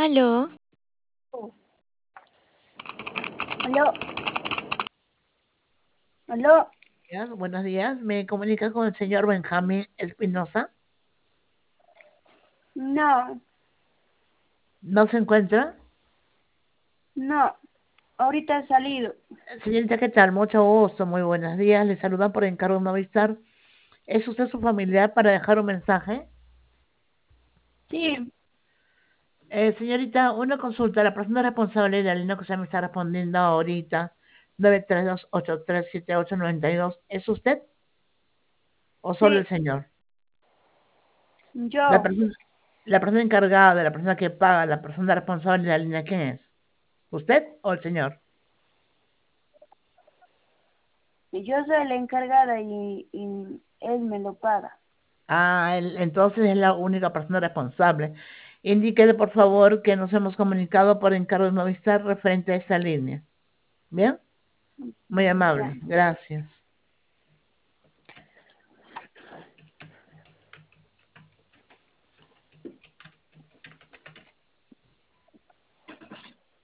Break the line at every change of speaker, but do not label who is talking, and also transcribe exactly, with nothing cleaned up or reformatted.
Aló,
Aló, aló,
Días, buenos días. ¿Me comunica con el señor Benjamín Espinosa?
no,
¿No se encuentra?
no, ahorita he salido.
Señorita, ¿qué tal? Mucho gusto, muy buenos días. Le saludan por encargo de Movistar. ¿Es usted su familiar para dejar un mensaje?
Sí,
Eh, señorita, una consulta. La persona responsable de la línea que usted me está respondiendo ahorita, nueve tres dos ocho tres siete ocho nueve dos, ¿es usted o solo el
sí,
señor? La
yo,
persona, la persona encargada, la persona que paga, la persona responsable de la línea, ¿quién es? ¿Usted o el señor?
yo soy la encargada y, y él me lo paga.
Ah, él- entonces es la única persona responsable. Indíquele, por favor, que nos hemos comunicado por encargo de Movistar referente a esta línea. ¿Bien? Muy
Ya.
amable. Gracias.